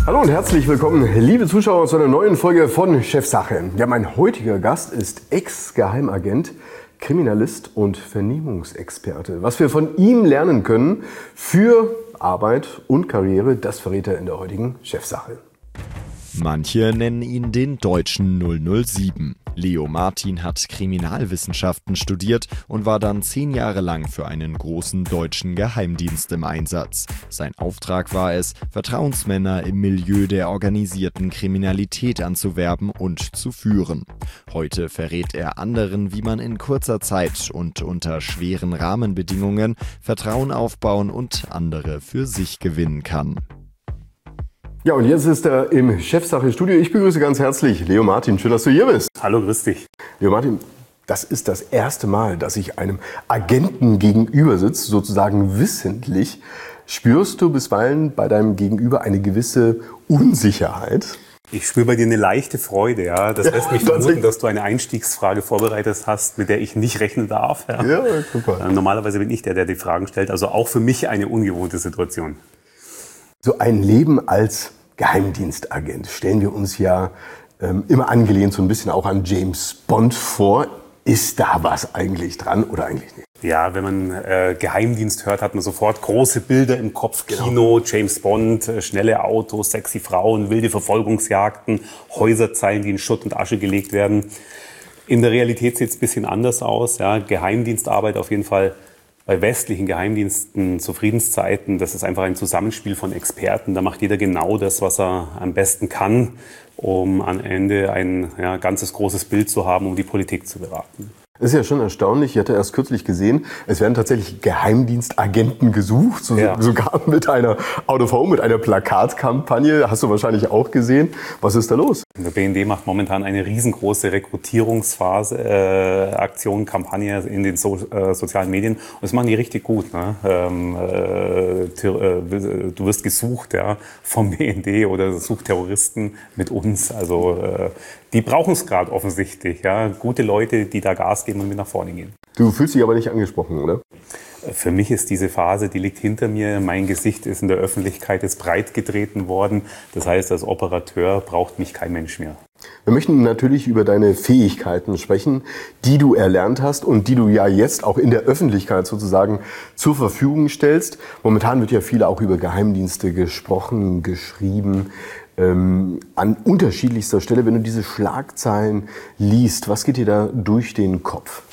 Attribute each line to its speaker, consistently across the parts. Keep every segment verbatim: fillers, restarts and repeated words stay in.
Speaker 1: Hallo und herzlich willkommen, liebe Zuschauer, zu einer neuen Folge von Chefsache. Ja, mein heutiger Gast ist Ex-Geheimagent, Kriminalist und Vernehmungsexperte. Was wir von ihm lernen können für Arbeit und Karriere, das verrät er in der heutigen Chefsache.
Speaker 2: Manche nennen ihn den deutschen null null sieben. Leo Martin hat Kriminalwissenschaften studiert und war dann zehn Jahre lang für einen großen deutschen Geheimdienst im Einsatz. Sein Auftrag war es, Vertrauensmänner im Milieu der organisierten Kriminalität anzuwerben und zu führen. Heute verrät er anderen, wie man in kurzer Zeit und unter schweren Rahmenbedingungen Vertrauen aufbauen und andere für sich gewinnen kann.
Speaker 1: Ja, und jetzt ist er im Chefsache-Studio. Ich begrüße ganz herzlich Leo Martin. Schön, dass du hier bist.
Speaker 3: Hallo, grüß dich.
Speaker 1: Leo Martin, das ist das erste Mal, dass ich einem Agenten gegenüber sitze, sozusagen wissentlich. Spürst du bisweilen bei deinem Gegenüber eine gewisse Unsicherheit?
Speaker 3: Ich spüre bei dir eine leichte Freude. Ja. Das lässt mich vermuten, dass du eine Einstiegsfrage vorbereitet hast, mit der ich nicht rechnen darf. Ja,
Speaker 1: ja super.
Speaker 3: Normalerweise bin ich der, der die Fragen stellt. Also auch für mich eine ungewohnte Situation.
Speaker 1: So ein Leben als Geheimdienstagent stellen wir uns ja ähm, immer angelehnt so ein bisschen auch an James Bond vor. Ist da was eigentlich dran oder eigentlich nicht?
Speaker 3: Ja, wenn man äh, Geheimdienst hört, hat man sofort große Bilder im Kopf. Kino, genau. James Bond, äh, schnelle Autos, sexy Frauen, wilde Verfolgungsjagden, Häuserzeilen, die in Schutt und Asche gelegt werden. In der Realität sieht es ein bisschen anders aus. Ja. Geheimdienstarbeit auf jeden Fall bei westlichen Geheimdiensten zu Friedenszeiten, das ist einfach ein Zusammenspiel von Experten. Da macht jeder genau das, was er am besten kann, um am Ende ein ja, ganzes großes Bild zu haben, um die Politik zu beraten.
Speaker 1: Das ist ja schon erstaunlich. Ich hatte erst kürzlich gesehen, es werden tatsächlich Geheimdienstagenten gesucht, so, ja. sogar mit einer Out of Home, mit einer Plakatkampagne. Hast du wahrscheinlich auch gesehen. Was ist da los?
Speaker 3: Der B N D macht momentan eine riesengroße Rekrutierungsphase, äh, Aktion, Kampagne in den so, äh, sozialen Medien. Und das machen die richtig gut. Ne? Ähm, äh, du wirst gesucht, ja, vom B N D oder sucht Terroristen mit uns. Also äh, die brauchen es gerade offensichtlich. Ja? Gute Leute, die da Gas geben und mit nach vorne gehen.
Speaker 1: Du fühlst dich aber nicht angesprochen, oder?
Speaker 3: Für mich ist diese Phase, die liegt hinter mir. Mein Gesicht ist in der Öffentlichkeit jetzt breit getreten worden. Das heißt, als Operateur braucht mich kein Mensch mehr.
Speaker 1: Wir möchten natürlich über deine Fähigkeiten sprechen, die du erlernt hast und die du ja jetzt auch in der Öffentlichkeit sozusagen zur Verfügung stellst. Momentan wird ja viel auch über Geheimdienste gesprochen, geschrieben. Ähm, an unterschiedlichster Stelle, wenn du diese Schlagzeilen liest, was geht dir da durch den Kopf?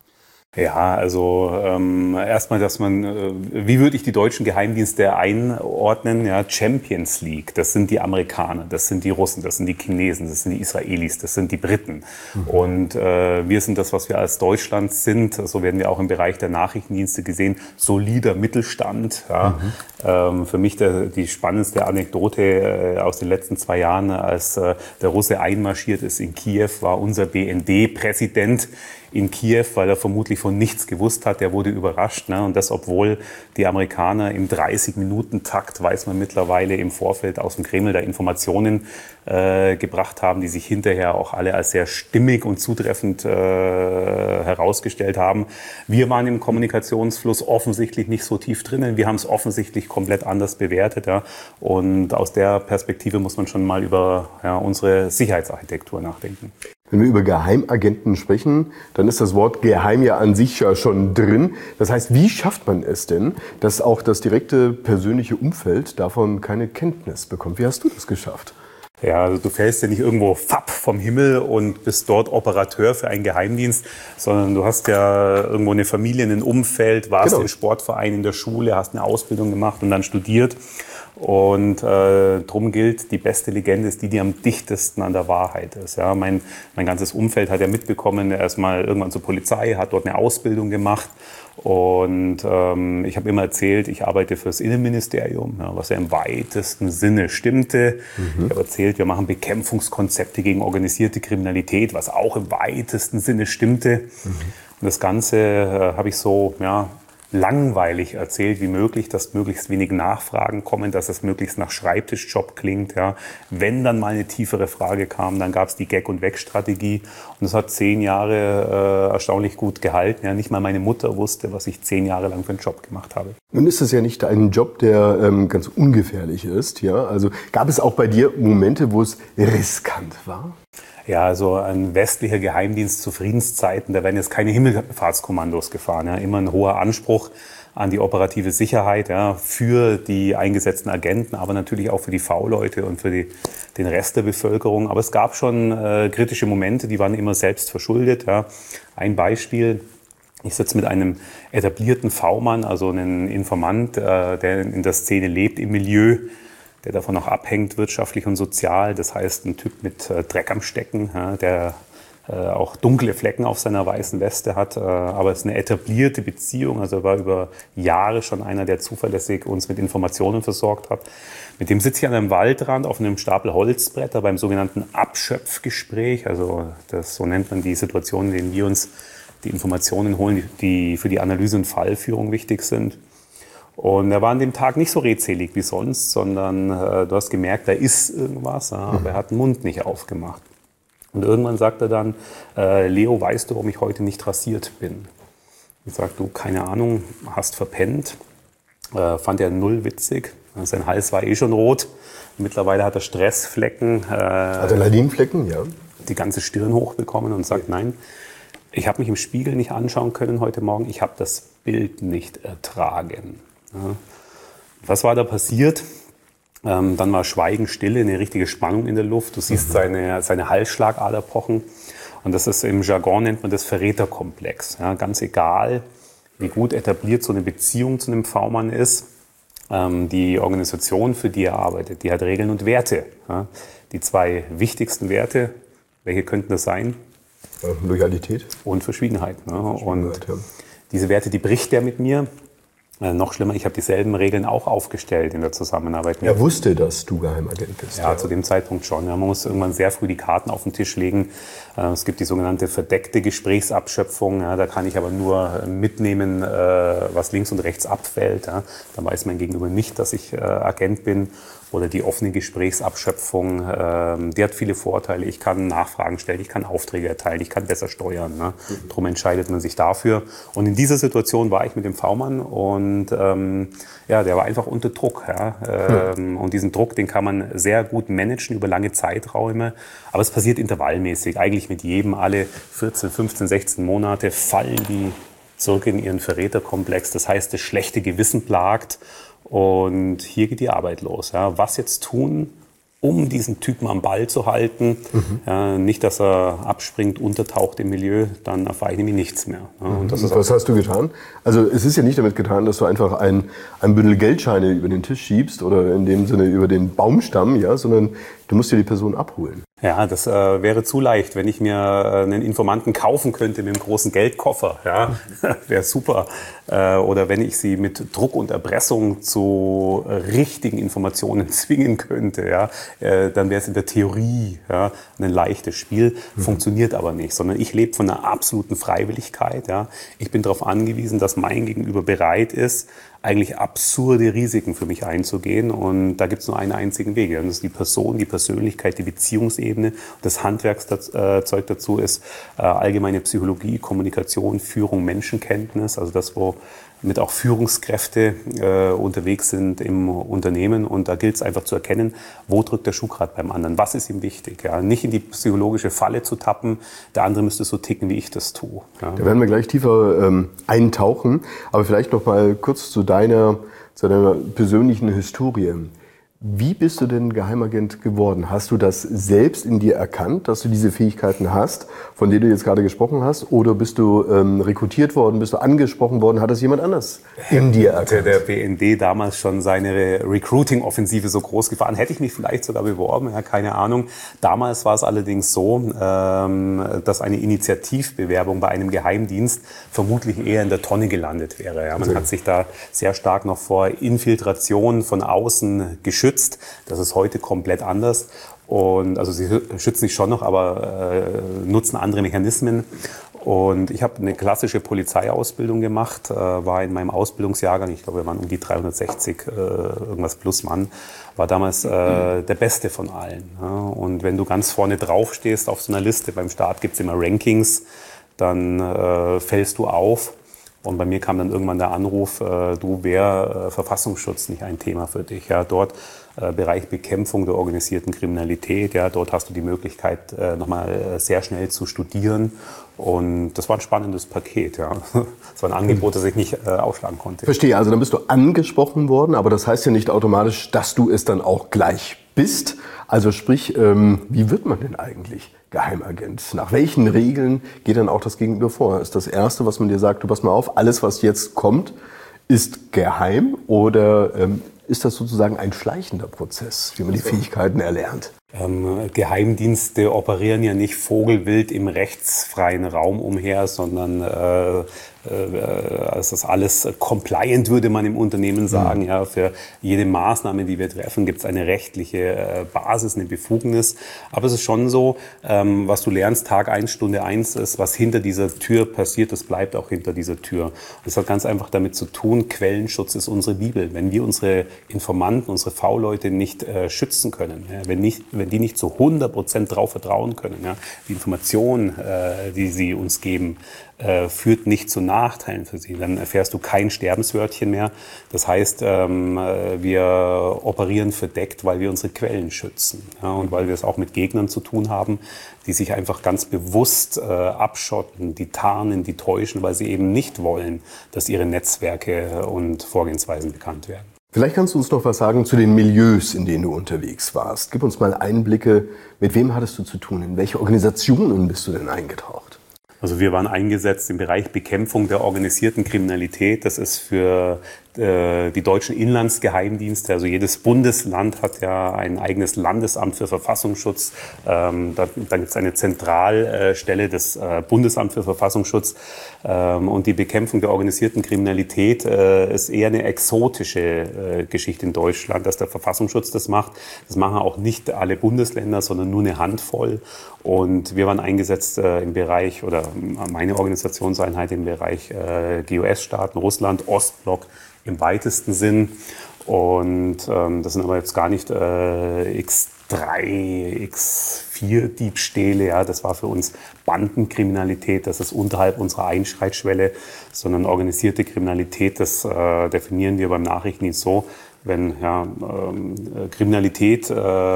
Speaker 3: Ja, also ähm, erstmal, dass man, äh, wie würde ich die deutschen Geheimdienste einordnen? Ja, Champions League, das sind die Amerikaner, das sind die Russen, das sind die Chinesen, das sind die Israelis, das sind die Briten. Mhm. Und äh, wir sind das, was wir als Deutschland sind. So werden wir auch im Bereich der Nachrichtendienste gesehen. Solider Mittelstand. Ja. Mhm. Ähm, für mich der, die spannendste Anekdote äh, aus den letzten zwei Jahren, als äh, der Russe einmarschiert ist in Kiew, war unser B N D-Präsident in Kiew, weil er vermutlich von nichts gewusst hat. Der wurde überrascht. Ne? Und das, obwohl die Amerikaner im dreißig-Minuten-Takt, weiß man mittlerweile im Vorfeld aus dem Kreml, da Informationen äh, gebracht haben, die sich hinterher auch alle als sehr stimmig und zutreffend äh, herausgestellt haben. Wir waren im Kommunikationsfluss offensichtlich nicht so tief drinnen. Wir haben es offensichtlich komplett anders bewertet. Ja? Und aus der Perspektive muss man schon mal über ja, unsere Sicherheitsarchitektur nachdenken.
Speaker 1: Wenn wir über Geheimagenten sprechen, dann ist das Wort Geheim ja an sich ja schon drin. Das heißt, wie schafft man es denn, dass auch das direkte persönliche Umfeld davon keine Kenntnis bekommt? Wie hast du das geschafft?
Speaker 3: Ja, also du fällst ja nicht irgendwo fapp vom Himmel und bist dort Operateur für einen Geheimdienst, sondern du hast ja irgendwo eine Familie, ein Umfeld, warst genau. im Sportverein, in der Schule, hast eine Ausbildung gemacht und dann studiert. Und äh, drum gilt, die beste Legende ist die, die am dichtesten an der Wahrheit ist. Ja, mein, mein ganzes Umfeld hat ja mitbekommen, er ist mal irgendwann zur Polizei, hat dort eine Ausbildung gemacht. Und ähm, ich habe immer erzählt, ich arbeite fürs Innenministerium, ja, was ja im weitesten Sinne stimmte. Mhm. Ich habe erzählt, wir machen Bekämpfungskonzepte gegen organisierte Kriminalität, was auch im weitesten Sinne stimmte. Mhm. Und das Ganze äh, habe ich so ja, langweilig erzählt wie möglich, dass möglichst wenig Nachfragen kommen, dass es möglichst nach Schreibtischjob klingt. Ja. Wenn dann mal eine tiefere Frage kam, dann gab es die Gag- und Weg-Strategie. Und das hat zehn Jahre äh, erstaunlich gut gehalten. Ja. Nicht mal meine Mutter wusste, was ich zehn Jahre lang für einen Job gemacht habe.
Speaker 1: Nun ist es ja nicht ein Job, der ähm, ganz ungefährlich ist. Ja. Also gab es auch bei dir Momente, wo es riskant war?
Speaker 3: Ja, also ein westlicher Geheimdienst zu Friedenszeiten, da werden jetzt keine Himmelfahrtskommandos gefahren. Ja. Immer ein hoher Anspruch an die operative Sicherheit, ja, für die eingesetzten Agenten, aber natürlich auch für die V-Leute und für die, den Rest der Bevölkerung. Aber es gab schon äh, kritische Momente, die waren immer selbst verschuldet. Ja. Ein Beispiel: Ich sitze mit einem etablierten V-Mann, also einem Informant, äh, der in der Szene lebt, im Milieu, der davon auch abhängt, wirtschaftlich und sozial. Das heißt, ein Typ mit äh, Dreck am Stecken, ja, der äh, auch dunkle Flecken auf seiner weißen Weste hat. Äh, aber es ist eine etablierte Beziehung. Also er war über Jahre schon einer, der zuverlässig uns mit Informationen versorgt hat. Mit dem sitze ich an einem Waldrand auf einem Stapel Holzbretter beim sogenannten Abschöpfgespräch. Also das, so nennt man die Situation, in denen wir uns die Informationen holen, die für die Analyse und Fallführung wichtig sind. Und er war an dem Tag nicht so redselig wie sonst, sondern äh, du hast gemerkt, da ist irgendwas, ja, aber er hat den Mund nicht aufgemacht. Und irgendwann sagt er dann, äh, Leo, weißt du, warum ich heute nicht rasiert bin? Ich sag, du, keine Ahnung, hast verpennt. Äh, fand er null witzig. Sein Hals war eh schon rot. Mittlerweile hat er Stressflecken. Äh,
Speaker 1: Adrenalinflecken, ja.
Speaker 3: Die ganze Stirn hochbekommen und sagt, nein, ich habe mich im Spiegel nicht anschauen können heute Morgen. Ich habe das Bild nicht ertragen. Ja. Was war da passiert? Ähm, dann war Schweigen, Stille, eine richtige Spannung in der Luft. Du siehst mhm. seine, seine Halsschlagader pochen. Und das ist im Jargon, nennt man das Verräterkomplex. Ja, ganz egal, wie gut etabliert so eine Beziehung zu einem V-Mann ist. Ähm, die Organisation, für die er arbeitet, die hat Regeln und Werte. Ja. Die zwei wichtigsten Werte, welche könnten das sein?
Speaker 1: Loyalität.
Speaker 3: Und Verschwiegenheit. Ne?
Speaker 1: Verschwiegenheit,
Speaker 3: und
Speaker 1: ja.
Speaker 3: Diese Werte, die bricht er mit mir. Äh, noch schlimmer, ich habe dieselben Regeln auch aufgestellt in der Zusammenarbeit.
Speaker 1: Er wusste, dass du Geheimagent bist.
Speaker 3: Ja, ja, zu dem Zeitpunkt schon. Ja, man muss irgendwann sehr früh die Karten auf den Tisch legen. Äh, es gibt die sogenannte verdeckte Gesprächsabschöpfung. Ja, da kann ich aber nur mitnehmen, äh, was links und rechts abfällt. Ja. Dann weiß mein Gegenüber nicht, dass ich äh, Agent bin. Oder die offene Gesprächsabschöpfung, äh, die hat viele Vorteile. Ich kann Nachfragen stellen, ich kann Aufträge erteilen, ich kann besser steuern. Ne? Mhm. Darum entscheidet man sich dafür. Und in dieser Situation war ich mit dem V-Mann und ähm, ja, der war einfach unter Druck. Ja? Ähm, mhm. Und diesen Druck, den kann man sehr gut managen über lange Zeiträume. Aber es passiert intervallmäßig, eigentlich mit jedem. Alle vierzehn, fünfzehn, sechzehn Monate fallen die zurück in ihren Verräterkomplex. Das heißt, das schlechte Gewissen plagt. Und hier geht die Arbeit los. Ja. Was jetzt tun, um diesen Typen am Ball zu halten? Mhm. Ja, nicht, dass er abspringt, untertaucht im Milieu, dann erfahre ich nämlich nichts mehr. Ja, und das
Speaker 1: und
Speaker 3: ist
Speaker 1: was hast du getan? Also es ist ja nicht damit getan, dass du einfach ein, ein Bündel Geldscheine über den Tisch schiebst oder in dem Sinne über den Baumstamm, ja, sondern du musst dir die Person abholen.
Speaker 3: Ja, das äh, wäre zu leicht, wenn ich mir äh, einen Informanten kaufen könnte mit einem großen Geldkoffer. Ja, wäre super. Äh, oder wenn ich sie mit Druck und Erpressung zu äh, richtigen Informationen zwingen könnte, ja, äh, dann wäre es in der Theorie ja, ein leichtes Spiel. Mhm. Funktioniert aber nicht, sondern ich lebe von einer absoluten Freiwilligkeit. Ja. Ich bin darauf angewiesen, dass mein Gegenüber bereit ist, eigentlich absurde Risiken für mich einzugehen. Und da gibt es nur einen einzigen Weg. Das ist die Person, die Persönlichkeit, die Beziehungsebene. Das Handwerkszeug dazu ist äh, allgemeine Psychologie, Kommunikation, Führung, Menschenkenntnis. Also das, wo mit auch Führungskräfte äh, unterwegs sind im Unternehmen. Und da gilt es einfach zu erkennen, wo drückt der Schuh gerade beim anderen. Was ist ihm wichtig? Ja? Nicht in die psychologische Falle zu tappen. Der andere müsste so ticken, wie ich das tue. Ja?
Speaker 1: Da werden wir gleich tiefer ähm, eintauchen. Aber vielleicht noch mal kurz zu deiner, zu deiner persönlichen Historie. Wie bist du denn Geheimagent geworden? Hast du das selbst in dir erkannt, dass du diese Fähigkeiten hast, von denen du jetzt gerade gesprochen hast? Oder bist du ähm, rekrutiert worden, bist du angesprochen worden? Hat das jemand anders in dir erkannt?
Speaker 3: Hätte der B N D damals schon seine Recruiting-Offensive so groß gefahren, hätte ich mich vielleicht sogar beworben, ja, keine Ahnung. Damals war es allerdings so, ähm, dass eine Initiativbewerbung bei einem Geheimdienst vermutlich eher in der Tonne gelandet wäre. Ja. Man hat sich da sehr stark noch vor Infiltration von außen geschützt. Das ist heute komplett anders. Und also sie schützen sich schon noch, aber äh, nutzen andere Mechanismen. Und ich habe eine klassische Polizeiausbildung gemacht, äh, war in meinem Ausbildungsjahrgang, ich glaube, wir waren um die dreihundertsechzig, äh, irgendwas plus Mann, war damals äh, der Beste von allen. Ja? Und wenn du ganz vorne drauf stehst auf so einer Liste, beim Start gibt es immer Rankings, dann äh, fällst du auf. Und bei mir kam dann irgendwann der Anruf, äh, du, wäre äh, Verfassungsschutz nicht ein Thema für dich. Ja, dort äh, Bereich Bekämpfung der organisierten Kriminalität, ja, dort hast du die Möglichkeit, äh, nochmal äh, sehr schnell zu studieren. Und das war ein spannendes Paket. Ja. Das war ein Angebot, das ich nicht äh, ausschlagen konnte.
Speaker 1: Verstehe, also dann bist du angesprochen worden, aber das heißt ja nicht automatisch, dass du es dann auch gleich bist. Also sprich, ähm, wie wird man denn eigentlich Geheimagent? Nach welchen Regeln geht dann auch das Gegenüber vor? Ist das Erste, was man dir sagt, du pass mal auf, alles, was jetzt kommt, ist geheim? Oder ähm, ist das sozusagen ein schleichender Prozess, wie man die Fähigkeiten erlernt?
Speaker 3: Ähm, Geheimdienste operieren ja nicht vogelwild im rechtsfreien Raum umher, sondern äh, äh, es ist alles compliant, würde man im Unternehmen sagen. Mhm. Ja, für jede Maßnahme, die wir treffen, gibt es eine rechtliche äh, Basis, eine Befugnis. Aber es ist schon so, ähm, was du lernst, Tag eins, Stunde eins ist, was hinter dieser Tür passiert, das bleibt auch hinter dieser Tür. Und das hat ganz einfach damit zu tun, Quellenschutz ist unsere Bibel. Wenn wir unsere Informanten, unsere V-Leute nicht äh, schützen können, ja, wenn nicht wenn die nicht zu hundert Prozent darauf vertrauen können, ja, die Information, äh, die sie uns geben, äh, führt nicht zu Nachteilen für sie, dann erfährst du kein Sterbenswörtchen mehr. Das heißt, ähm, wir operieren verdeckt, weil wir unsere Quellen schützen, ja, und weil wir es auch mit Gegnern zu tun haben, die sich einfach ganz bewusst äh, abschotten, die tarnen, die täuschen, weil sie eben nicht wollen, dass ihre Netzwerke und Vorgehensweisen bekannt werden.
Speaker 1: Vielleicht kannst du uns noch was sagen zu den Milieus, in denen du unterwegs warst. Gib uns mal Einblicke, mit wem hattest du zu tun? In welche Organisationen bist du denn eingetaucht?
Speaker 3: Also wir waren eingesetzt im Bereich Bekämpfung der organisierten Kriminalität. Das ist für äh, die deutschen Inlandsgeheimdienste, also jedes Bundesland hat ja ein eigenes Landesamt für Verfassungsschutz. Ähm, da, dann gibt es eine Zentralstelle, das äh, Bundesamt für Verfassungsschutz. Ähm, und die Bekämpfung der organisierten Kriminalität äh, ist eher eine exotische äh, Geschichte in Deutschland, dass der Verfassungsschutz das macht. Das machen auch nicht alle Bundesländer, sondern nur eine Handvoll. Und wir waren eingesetzt äh, im Bereich, oder meine Organisationseinheit im Bereich äh, G O S-Staaten, Russland, Ostblock im weitesten Sinn. Und ähm, das sind aber jetzt gar nicht äh, X drei, X vier Diebstähle. Ja, das war für uns Bandenkriminalität, das ist unterhalb unserer Einschreitschwelle, sondern organisierte Kriminalität, das äh, definieren wir beim Nachrichtendienst so, wenn ja, ähm, Kriminalität äh,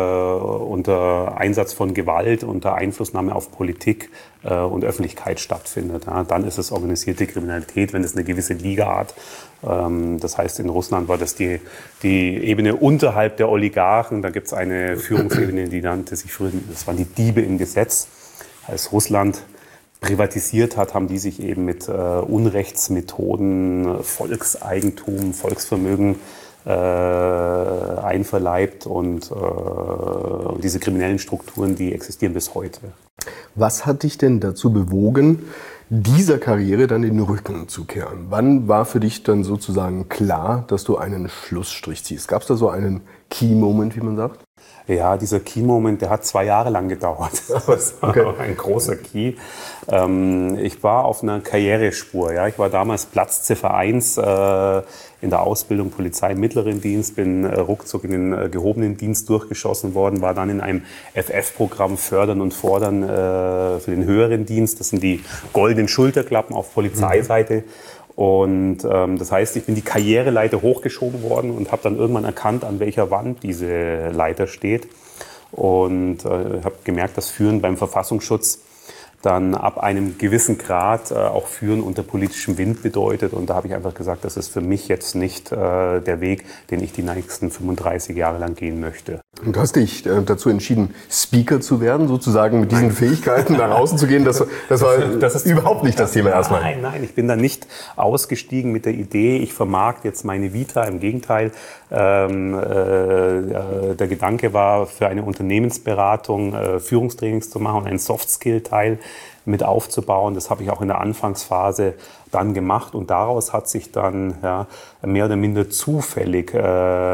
Speaker 3: unter Einsatz von Gewalt, unter Einflussnahme auf Politik äh, und Öffentlichkeit stattfindet, ja, dann ist es organisierte Kriminalität, wenn es eine gewisse Liga hat. Ähm, das heißt, in Russland war das die, die Ebene unterhalb der Oligarchen. Da gibt es eine Führungsebene, die nannte sich früher, das waren die Diebe im Gesetz. Als Russland privatisiert hat, haben die sich eben mit äh, Unrechtsmethoden, Volkseigentum, Volksvermögen Äh, einverleibt und äh, diese kriminellen Strukturen, die existieren bis heute.
Speaker 1: Was hat dich denn dazu bewogen, dieser Karriere dann den Rücken zu kehren? Wann war für dich dann sozusagen klar, dass du einen Schlussstrich ziehst? Gab es da so einen Key-Moment, wie man sagt?
Speaker 3: Ja, dieser Key-Moment, der hat zwei Jahre lang gedauert. Das war okay. Ein großer Key. Ähm, ich war auf einer Karrierespur. Ja. Ich war damals Platzziffer eins äh, in der Ausbildung Polizei im mittleren Dienst, bin äh, ruckzuck in den äh, gehobenen Dienst durchgeschossen worden, war dann in einem F F-Programm Fördern und Fordern äh, für den höheren Dienst. Das sind die goldenen Schulterklappen auf Polizeiseite. Mhm. Und ähm, das heißt, ich bin die Karriereleiter hochgeschoben worden und habe dann irgendwann erkannt, an welcher Wand diese Leiter steht. Und äh, habe gemerkt, dass Führen beim Verfassungsschutz dann ab einem gewissen Grad äh, auch Führen unter politischem Wind bedeutet. Und da habe ich einfach gesagt, das ist für mich jetzt nicht äh, der Weg, den ich die nächsten fünfunddreißig Jahre lang gehen möchte.
Speaker 1: Und du hast dich äh, dazu entschieden, Speaker zu werden, sozusagen mit diesen nein. Fähigkeiten nach außen zu gehen. Das, das war das ist überhaupt nicht das Thema erstmal.
Speaker 3: Nein, nein, ich bin da nicht ausgestiegen mit der Idee, ich vermarkte jetzt meine Vita. Im Gegenteil, ähm, äh, der Gedanke war, für eine Unternehmensberatung äh, Führungstrainings zu machen und einen Soft-Skill-Teil mit aufzubauen. Das habe ich auch in der Anfangsphase dann gemacht und daraus hat sich dann ja, mehr oder minder zufällig äh,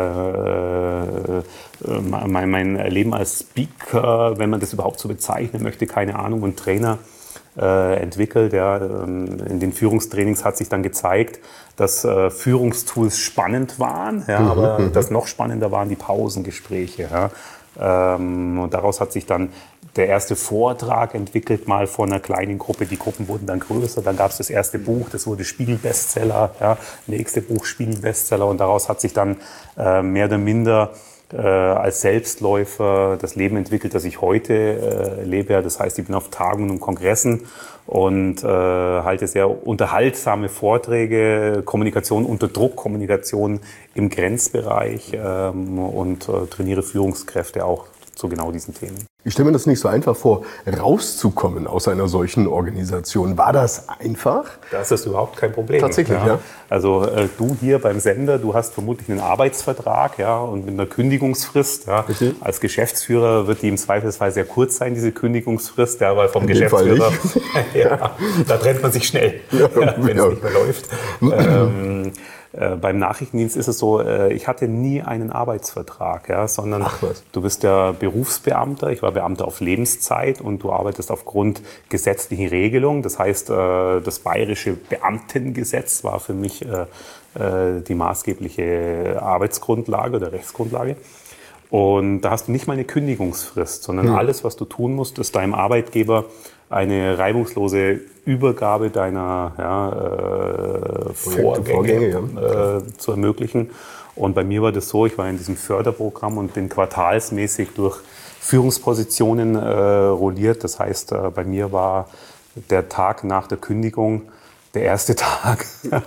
Speaker 3: äh, mein, mein Leben als Speaker, wenn man das überhaupt so bezeichnen möchte, keine Ahnung, und Trainer äh, entwickelt. Ja. In den Führungstrainings hat sich dann gezeigt, dass äh, Führungstools spannend waren, ja, mhm, aber mhm. das noch spannender waren die Pausengespräche. Ja. Ähm, und daraus hat sich dann der erste Vortrag entwickelt, mal vor einer kleinen Gruppe. Die Gruppen wurden dann größer. Dann gab es das erste Buch, das wurde Spiegel-Bestseller. Ja, nächste Buch Spiegel-Bestseller. Und daraus hat sich dann äh, mehr oder minder äh, als Selbstläufer das Leben entwickelt, das ich heute äh, lebe. Das heißt, ich bin auf Tagungen und Kongressen und äh, halte sehr unterhaltsame Vorträge, Kommunikation unter Druck, Kommunikation im Grenzbereich ähm, und äh, trainiere Führungskräfte auch zu genau diesen Themen.
Speaker 1: Ich stelle mir das nicht so einfach vor, rauszukommen aus einer solchen Organisation. War das einfach?
Speaker 3: Das ist überhaupt kein Problem.
Speaker 1: Tatsächlich, ja. ja.
Speaker 3: Also äh, du hier beim Sender, du hast vermutlich einen Arbeitsvertrag, ja, und mit einer Kündigungsfrist. Ja. Als Geschäftsführer wird die im Zweifelsfall sehr kurz sein, diese Kündigungsfrist, ja, weil vom In Geschäftsführer, ja, da trennt man sich schnell, ja, ja, wenn es ja. nicht mehr läuft. ähm, Äh, beim Nachrichtendienst ist es so, äh, ich hatte nie einen Arbeitsvertrag, ja, sondern Ach, du bist ja Berufsbeamter, ich war Beamter auf Lebenszeit und du arbeitest aufgrund gesetzlichen Regelungen. Das heißt, äh, das bayerische Beamtengesetz war für mich äh, äh, die maßgebliche Arbeitsgrundlage oder Rechtsgrundlage. Und da hast du nicht mal eine Kündigungsfrist, sondern hm. alles, was du tun musst, ist deinem Arbeitgeber eine reibungslose Übergabe deiner ja, äh, Vorgänge, Vorgänge ja. äh, zu ermöglichen. Und bei mir war das so, ich war in diesem Förderprogramm und bin quartalsmäßig durch Führungspositionen äh, rolliert. Das heißt, äh, bei mir war der Tag nach der Kündigung der erste Tag,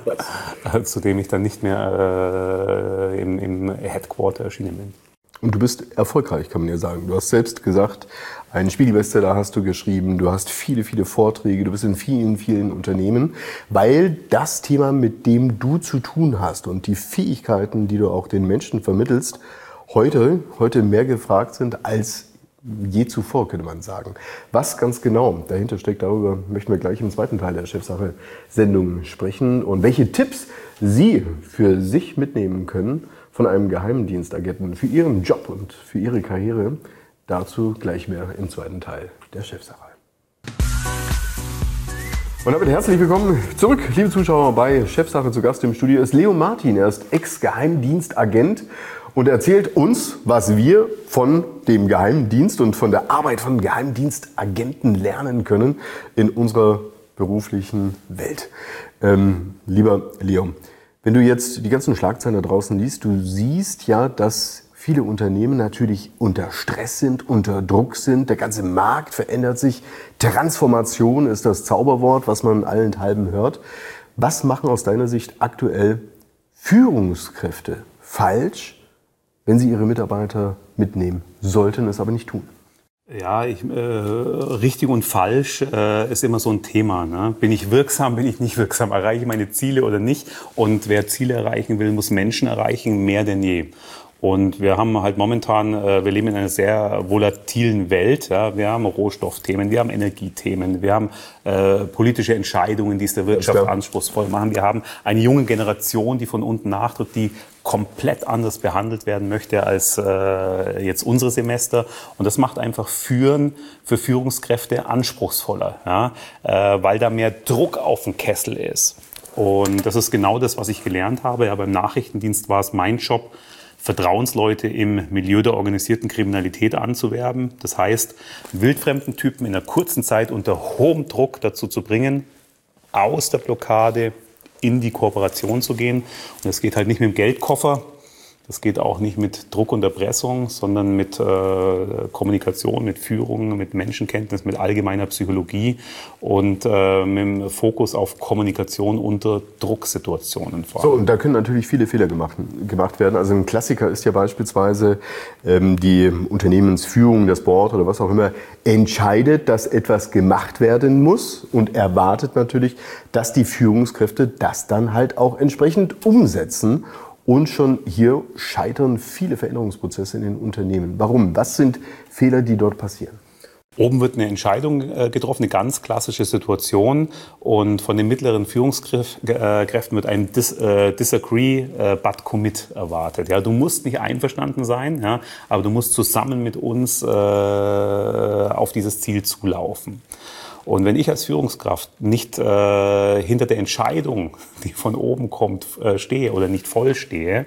Speaker 3: zu dem ich dann nicht mehr äh, im, im Headquarter erschienen bin.
Speaker 1: Und du bist erfolgreich, kann man ja sagen. Du hast selbst gesagt, einen Spiegel-Bestseller hast du geschrieben, du hast viele, viele Vorträge, du bist in vielen, vielen Unternehmen, weil das Thema, mit dem du zu tun hast und die Fähigkeiten, die du auch den Menschen vermittelst, heute, heute mehr gefragt sind als je zuvor, könnte man sagen. Was ganz genau dahinter steckt, darüber möchten wir gleich im zweiten Teil der Chefsache-Sendung sprechen und welche Tipps Sie für sich mitnehmen können von einem Geheimdienstagenten für Ihren Job und für Ihre Karriere. Dazu gleich mehr im zweiten Teil der Chefsache. Und damit herzlich willkommen zurück, liebe Zuschauer, bei Chefsache. Zu Gast im Studio ist Leo Martin. Er ist Ex-Geheimdienstagent und erzählt uns, was wir von dem Geheimdienst und von der Arbeit von Geheimdienstagenten lernen können in unserer beruflichen Welt. Ähm, lieber Leo, wenn du jetzt die ganzen Schlagzeilen da draußen liest, du siehst ja, dass viele Unternehmen natürlich unter Stress sind, unter Druck sind. Der ganze Markt verändert sich. Transformation ist das Zauberwort, was man allenthalben hört. Was machen aus deiner Sicht aktuell Führungskräfte falsch, wenn sie ihre Mitarbeiter mitnehmen, sollten es aber nicht tun?
Speaker 3: Ja, ich, äh, richtig und falsch äh, ist immer so ein Thema. Ne? Bin ich wirksam, bin ich nicht wirksam? Erreiche ich meine Ziele oder nicht? Und wer Ziele erreichen will, muss Menschen erreichen, mehr denn je. Und wir haben halt momentan, äh, wir leben in einer sehr volatilen Welt. Ja? Wir haben Rohstoffthemen, wir haben Energiethemen, wir haben äh, politische Entscheidungen, die es der Wirtschaft anspruchsvoll machen. Wir haben eine junge Generation, die von unten nachdrückt, die komplett anders behandelt werden möchte als äh, jetzt unsere Semester. Und das macht einfach Führen für Führungskräfte anspruchsvoller, ja? äh, weil da mehr Druck auf dem Kessel ist. Und das ist genau das, was ich gelernt habe. Ja, beim Nachrichtendienst war es mein Job, Vertrauensleute im Milieu der organisierten Kriminalität anzuwerben. Das heißt, wildfremden Typen in einer kurzen Zeit unter hohem Druck dazu zu bringen, aus der Blockade in die Kooperation zu gehen. Und das geht halt nicht mit dem Geldkoffer, das geht auch nicht mit Druck und Erpressung, sondern mit äh, Kommunikation, mit Führung, mit Menschenkenntnis, mit allgemeiner Psychologie und äh, mit dem Fokus auf Kommunikation unter Drucksituationen. Vor allem.
Speaker 1: So, und da können natürlich viele Fehler gemacht, gemacht werden. Also ein Klassiker ist ja beispielsweise ähm, die Unternehmensführung, das Board oder was auch immer, entscheidet, dass etwas gemacht werden muss und erwartet natürlich, dass die Führungskräfte das dann halt auch entsprechend umsetzen. Und schon hier scheitern viele Veränderungsprozesse in den Unternehmen. Warum? Was sind Fehler, die dort passieren?
Speaker 3: Oben wird eine Entscheidung äh, getroffen, eine ganz klassische Situation. Und von den mittleren Führungskräften wird ein Dis, äh, Disagree äh, but Commit erwartet. Ja, du musst nicht einverstanden sein, ja, aber du musst zusammen mit uns äh, auf dieses Ziel zulaufen. Und wenn ich als Führungskraft nicht äh, hinter der Entscheidung, die von oben kommt, äh, stehe oder nicht voll stehe,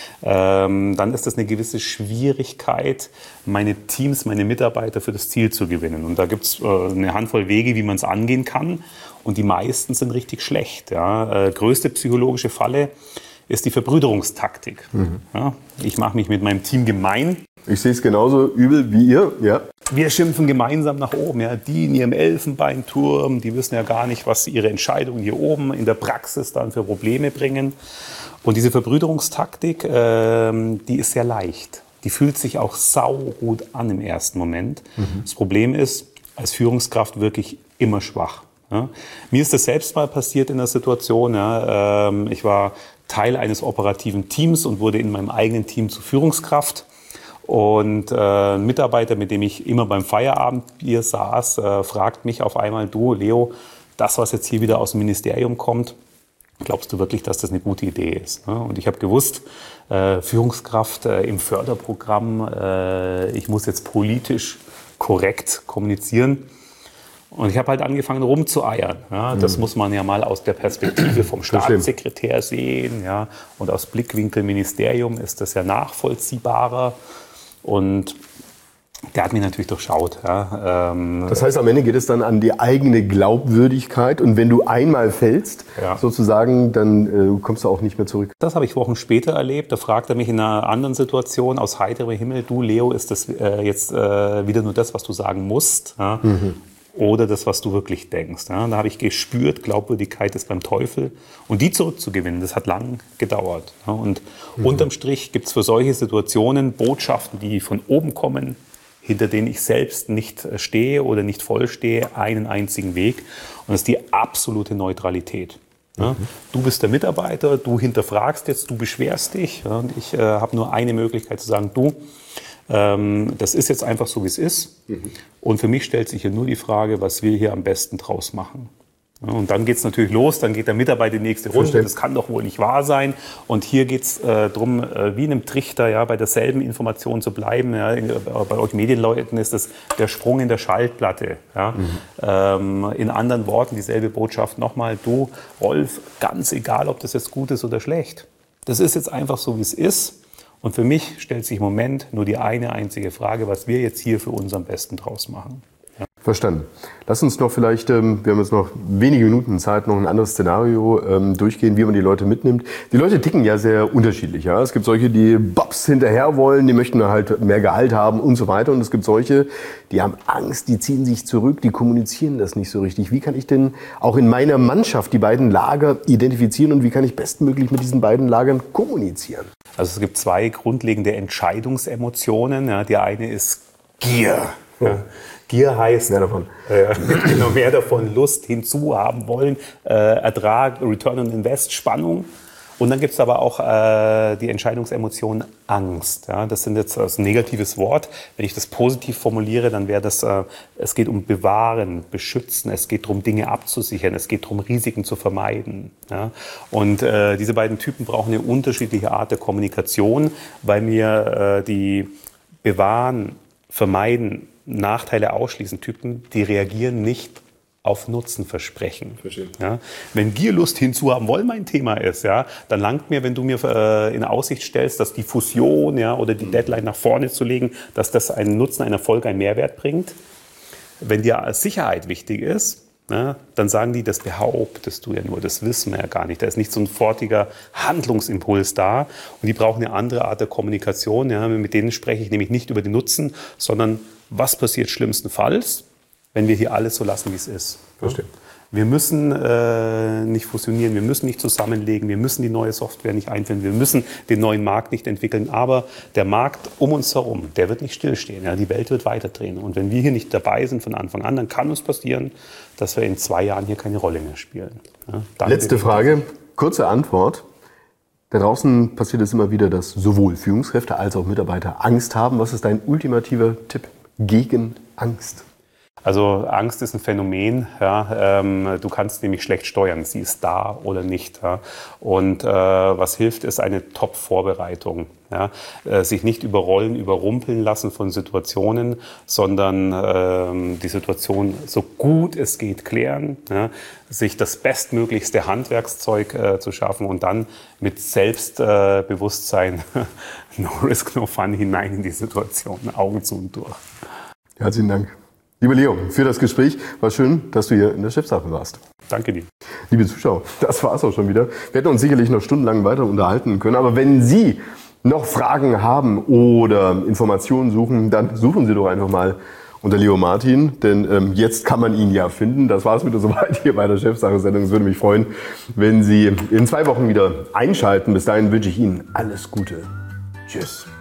Speaker 3: ähm, dann ist das eine gewisse Schwierigkeit, meine Teams, meine Mitarbeiter für das Ziel zu gewinnen. Und da gibt es äh, eine Handvoll Wege, wie man es angehen kann. Und die meisten sind richtig schlecht. Ja. Äh, größte psychologische Falle ist die Verbrüderungstaktik. Mhm. Ja, ich mache mich mit meinem Team gemein.
Speaker 1: Ich sehe es genauso übel wie ihr. Ja.
Speaker 3: Wir schimpfen gemeinsam nach oben. Ja. Die in ihrem Elfenbeinturm, die wissen ja gar nicht, was ihre Entscheidungen hier oben in der Praxis dann für Probleme bringen. Und diese Verbrüderungstaktik, äh, die ist sehr leicht. Die fühlt sich auch saugut an im ersten Moment. Mhm. Das Problem ist, als Führungskraft wirklich immer schwach. Ja. Mir ist das selbst mal passiert in der Situation. Ja. Ähm, ich war Teil eines operativen Teams und wurde in meinem eigenen Team zur Führungskraft. Und äh, ein Mitarbeiter, mit dem ich immer beim Feierabendbier saß, äh, fragt mich auf einmal, du Leo, das, was jetzt hier wieder aus dem Ministerium kommt, glaubst du wirklich, dass das eine gute Idee ist? Ja, und ich habe gewusst, äh, Führungskraft äh, im Förderprogramm, äh, ich muss jetzt politisch korrekt kommunizieren. Und ich habe halt angefangen rumzueiern. Ja, das mhm. muss man ja mal aus der Perspektive vom Staatssekretär sehen. Ja, und aus Blickwinkel Ministerium ist das ja nachvollziehbarer. Und der hat mich natürlich durchschaut. Ja. Ähm,
Speaker 1: das heißt, am Ende geht es dann an die eigene Glaubwürdigkeit. Und wenn du einmal fällst, ja. sozusagen, dann äh, kommst du auch nicht mehr zurück.
Speaker 3: Das habe ich Wochen später erlebt. Da fragt er mich in einer anderen Situation aus heiterem Himmel, du Leo, ist das äh, jetzt äh, wieder nur das, was du sagen musst? Ja? Mhm. Oder das, was du wirklich denkst. Ja, da habe ich gespürt, Glaubwürdigkeit ist beim Teufel. Und die zurückzugewinnen, das hat lang gedauert. Ja, und mhm. unterm Strich gibt es für solche Situationen Botschaften, die von oben kommen, hinter denen ich selbst nicht stehe oder nicht voll stehe, einen einzigen Weg. Und das ist die absolute Neutralität. Ja, mhm. Du bist der Mitarbeiter, du hinterfragst jetzt, du beschwerst dich. Ja, und ich äh, habe nur eine Möglichkeit zu sagen, du, Ähm, das ist jetzt einfach so, wie es ist. Mhm. Und für mich stellt sich hier nur die Frage, was wir hier am besten draus machen. Ja, und dann geht es natürlich los, dann geht der Mitarbeiter in die nächste Runde. Verstehe. Das kann doch wohl nicht wahr sein. Und hier geht es äh, darum, äh, wie in einem Trichter, ja, bei derselben Information zu bleiben. Ja. In, bei euch Medienleuten ist das der Sprung in der Schaltplatte. Ja. Mhm. Ähm, in anderen Worten dieselbe Botschaft nochmal. Du, Rolf, ganz egal, ob das jetzt gut ist oder schlecht. Das ist jetzt einfach so, wie es ist. Und für mich stellt sich im Moment nur die eine einzige Frage, was wir jetzt hier für uns am besten draus machen. Ja.
Speaker 1: Verstanden. Lass uns noch vielleicht, ähm, wir haben jetzt noch wenige Minuten Zeit, noch ein anderes Szenario ähm, durchgehen, wie man die Leute mitnimmt. Die Leute ticken ja sehr unterschiedlich. Ja? Es gibt solche, die Bobs hinterher wollen, die möchten halt mehr Gehalt haben und so weiter. Und es gibt solche, die haben Angst, die ziehen sich zurück, die kommunizieren das nicht so richtig. Wie kann ich denn auch in meiner Mannschaft die beiden Lager identifizieren und wie kann ich bestmöglich mit diesen beiden Lagern kommunizieren?
Speaker 3: Also es gibt zwei grundlegende Entscheidungsemotionen. Ja, die eine ist Gier. Ja. Gier heißt
Speaker 1: mehr davon.
Speaker 3: Äh, genau, mehr davon, Lust, hinzuhaben wollen, äh, Ertrag, Return on Invest, Spannung. Und dann gibt es aber auch äh, die Entscheidungsemotion Angst. Ja? Das sind jetzt das ist ein negatives Wort. Wenn ich das positiv formuliere, dann wäre das, äh, es geht um Bewahren, Beschützen, es geht darum, Dinge abzusichern, es geht darum, Risiken zu vermeiden. Ja? Und äh, diese beiden Typen brauchen eine unterschiedliche Art der Kommunikation, weil mir äh, die Bewahren, Vermeiden, Nachteile ausschließen Typen, die reagieren nicht auf Nutzenversprechen. Ja, wenn Gierlust hinzuhaben wollen mein Thema ist, ja, dann langt mir, wenn du mir äh, in Aussicht stellst, dass die Fusion ja, oder die Deadline nach vorne zu legen, dass das einen Nutzen, einen Erfolg, einen Mehrwert bringt. Wenn dir Sicherheit wichtig ist, ja, dann sagen die, das behauptest du ja nur, das wissen wir ja gar nicht. Da ist nicht so ein sofortiger Handlungsimpuls da und die brauchen eine andere Art der Kommunikation. Ja. Mit denen spreche ich nämlich nicht über den Nutzen, sondern was passiert schlimmstenfalls, wenn wir hier alles so lassen, wie es ist.
Speaker 1: Verstehe.
Speaker 3: Wir müssen äh, nicht fusionieren, wir müssen nicht zusammenlegen, wir müssen die neue Software nicht einführen, wir müssen den neuen Markt nicht entwickeln, aber der Markt um uns herum, der wird nicht stillstehen, ja, die Welt wird weiterdrehen. Und wenn wir hier nicht dabei sind von Anfang an, dann kann uns passieren, dass wir in zwei Jahren hier keine Rolle mehr spielen. Ja,
Speaker 1: Letzte Frage, kurze Antwort. Da draußen passiert es immer wieder, dass sowohl Führungskräfte als auch Mitarbeiter Angst haben. Was ist dein ultimativer Tipp gegen Angst?
Speaker 3: Also Angst ist ein Phänomen, ja, ähm, du kannst nämlich schlecht steuern, sie ist da oder nicht. Ja. Und äh, was hilft, ist eine Top-Vorbereitung. Ja. Äh, sich nicht überrollen, überrumpeln lassen von Situationen, sondern ähm, die Situation so gut es geht klären, ja. Sich das bestmöglichste Handwerkszeug äh, zu schaffen und dann mit Selbstbewusstsein, äh, no risk, no fun, hinein in die Situation, Augen zu und durch.
Speaker 1: Herzlichen Dank. Lieber Leo, für das Gespräch. War schön, dass du hier in der Chefsache warst.
Speaker 3: Danke dir.
Speaker 1: Liebe Zuschauer, das war es auch schon wieder. Wir hätten uns sicherlich noch stundenlang weiter unterhalten können. Aber wenn Sie noch Fragen haben oder Informationen suchen, dann suchen Sie doch einfach mal unter Leo Martin. Denn ähm, jetzt kann man ihn ja finden. Das war es wieder soweit hier bei der Chefsache-Sendung. Es würde mich freuen, wenn Sie in zwei Wochen wieder einschalten. Bis dahin wünsche ich Ihnen alles Gute. Tschüss.